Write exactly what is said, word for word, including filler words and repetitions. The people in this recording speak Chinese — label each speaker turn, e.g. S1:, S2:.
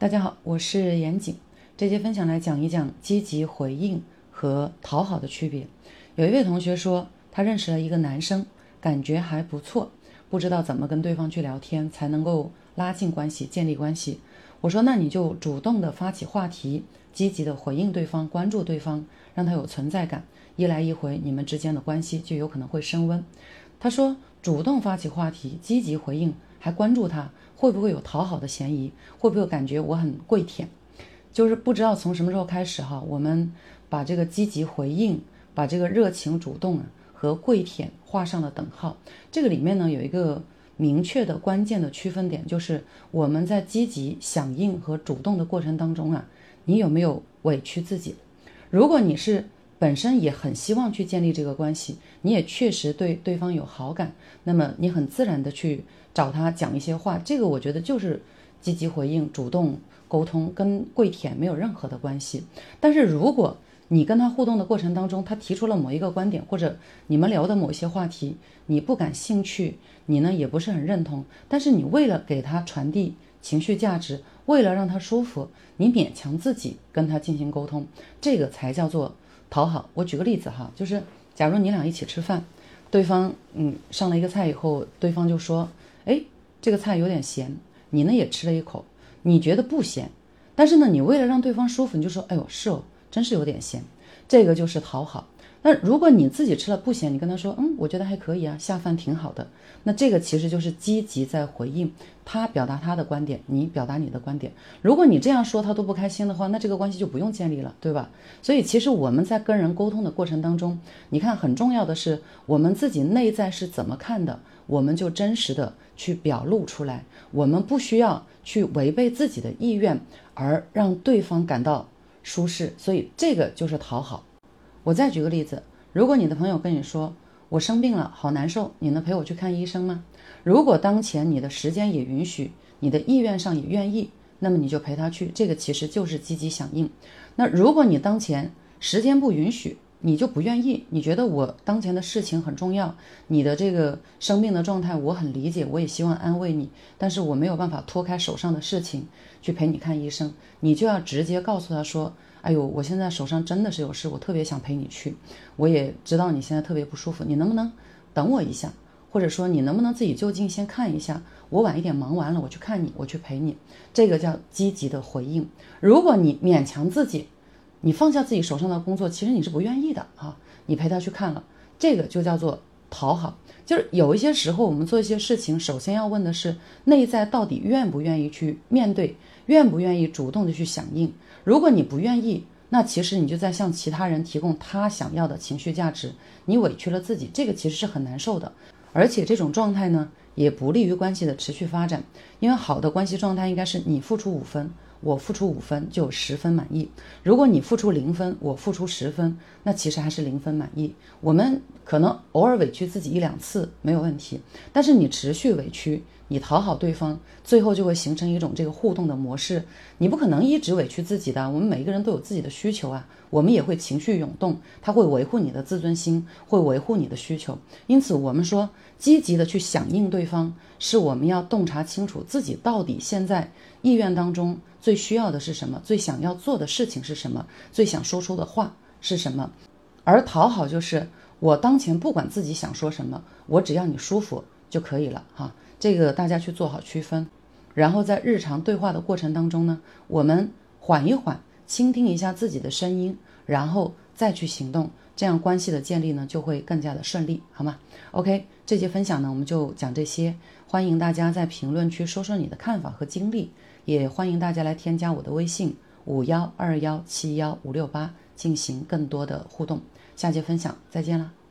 S1: 大家好，我是严谨。这节分享来讲一讲积极回应和讨好的区别。有一位同学说，他认识了一个男生，感觉还不错，不知道怎么跟对方去聊天才能够拉近关系，建立关系。我说，那你就主动的发起话题，积极的回应对方，关注对方，让他有存在感，一来一回，你们之间的关系就有可能会升温。他说，主动发起话题，积极回应，还关注他，会不会有讨好的嫌疑？会不会感觉我很跪舔？就是不知道从什么时候开始哈，我们把这个积极回应，把这个热情主动啊和跪舔画上了等号。这个里面呢有一个明确的关键的区分点，就是我们在积极响应和主动的过程当中啊，你有没有委屈自己？如果你是本身也很希望去建立这个关系，你也确实对对方有好感，那么你很自然的去找他讲一些话，这个我觉得就是积极回应，主动沟通，跟跪舔没有任何的关系。但是如果你跟他互动的过程当中，他提出了某一个观点，或者你们聊的某一些话题你不感兴趣，你呢也不是很认同，但是你为了给他传递情绪价值，为了让他舒服，你勉强自己跟他进行沟通，这个才叫做讨好。我举个例子哈，就是假如你俩一起吃饭，对方嗯上了一个菜以后，对方就说，哎，这个菜有点咸，你呢也吃了一口，你觉得不咸，但是呢你为了让对方舒服，你就说，哎呦是哦，真是有点咸，这个就是讨好。那如果你自己吃了不咸，你跟他说，嗯，我觉得还可以啊，下饭挺好的，那这个其实就是积极在回应，他表达他的观点，你表达你的观点。如果你这样说他都不开心的话，那这个关系就不用建立了，对吧？所以其实我们在跟人沟通的过程当中，你看很重要的是我们自己内在是怎么看的，我们就真实的去表露出来，我们不需要去违背自己的意愿而让对方感到舒适，所以这个就是讨好。我再举个例子，如果你的朋友跟你说，我生病了好难受，你能陪我去看医生吗？如果当前你的时间也允许，你的意愿上也愿意，那么你就陪他去，这个其实就是积极响应。那如果你当前时间不允许，你就不愿意，你觉得我当前的事情很重要，你的这个生病的状态我很理解，我也希望安慰你，但是我没有办法脱开手上的事情去陪你看医生，你就要直接告诉他说，哎呦，我现在手上真的是有事，我特别想陪你去，我也知道你现在特别不舒服，你能不能等我一下？或者说你能不能自己就近先看一下，我晚一点忙完了我去看你，我去陪你，这个叫积极的回应。如果你勉强自己，你放下自己手上的工作，其实你是不愿意的啊，你陪他去看了，这个就叫做讨好。就是有一些时候我们做一些事情，首先要问的是内在到底愿不愿意去面对，愿不愿意主动的去响应。如果你不愿意，那其实你就在向其他人提供他想要的情绪价值，你委屈了自己，这个其实是很难受的。而且这种状态呢，也不利于关系的持续发展，因为好的关系状态应该是你付出五分，我付出五分就有十分满意。如果你付出零分，我付出十分，那其实还是零分满意。我们可能偶尔委屈自己一两次没有问题，但是你持续委屈，你讨好对方，最后就会形成一种这个互动的模式。你不可能一直委屈自己的，我们每一个人都有自己的需求啊，我们也会情绪涌动，它会维护你的自尊心，会维护你的需求。因此我们说积极的去响应对方，是我们要洞察清楚自己到底现在意愿当中最需要的是什么，最想要做的事情是什么，最想说出的话是什么。而讨好就是我当前不管自己想说什么，我只要你舒服就可以了哈，这个大家去做好区分。然后在日常对话的过程当中呢，我们缓一缓，倾听一下自己的声音，然后再去行动，这样关系的建立呢就会更加的顺利，好吗？ OK， 这节分享呢我们就讲这些，欢迎大家在评论区说说你的看法和经历，也欢迎大家来添加我的微信五幺二幺七幺五六八进行更多的互动。下节分享再见啦。